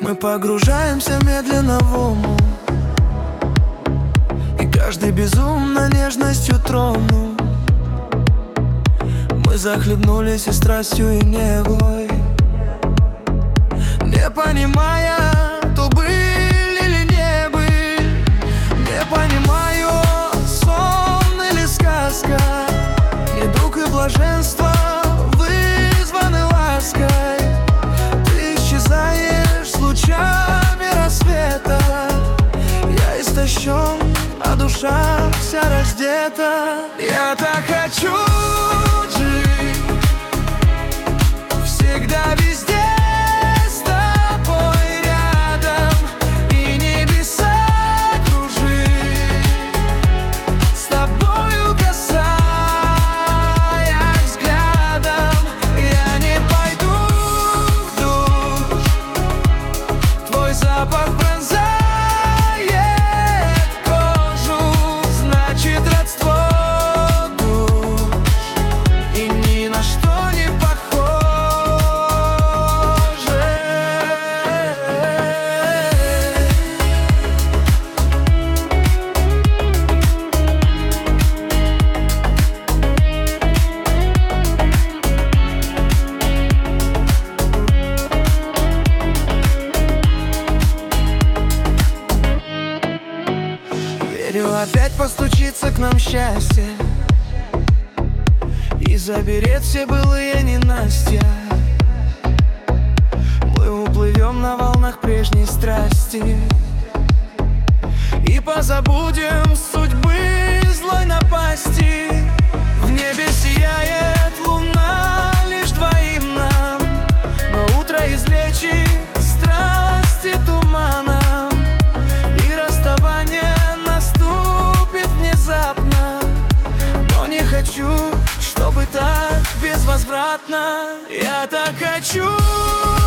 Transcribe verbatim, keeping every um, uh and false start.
Мы погружаемся медленно в ум, и каждый безумно нежностью тронул. Мы захлебнулись и страстью, и негой, не понимая, то были или не были. Не понимаю, сон или сказка, недуг и блаженство вызваны лаской. Ты исчезаешь с лучами рассвета. Я истощен, а душа вся раздета. Я так хочу жить всегда, везде, с тобой рядом, и небеса кружить, с тобою касаясь взглядом. Я не пойду в душ, твой запах пронзает кожу, значит родство душ, и ни на что не похоже. Верю, опять постучится к нам счастье и заберет все былые ненастья. Мы уплывем на волнах прежней страсти и позабудем судьбы злой напасти. В небе сияет луна лишь двоим нам, но утро излечит страсти туманом, и расставание наступит внезапно. Но не хочу, чтобы так безвозвратно. Я так хочу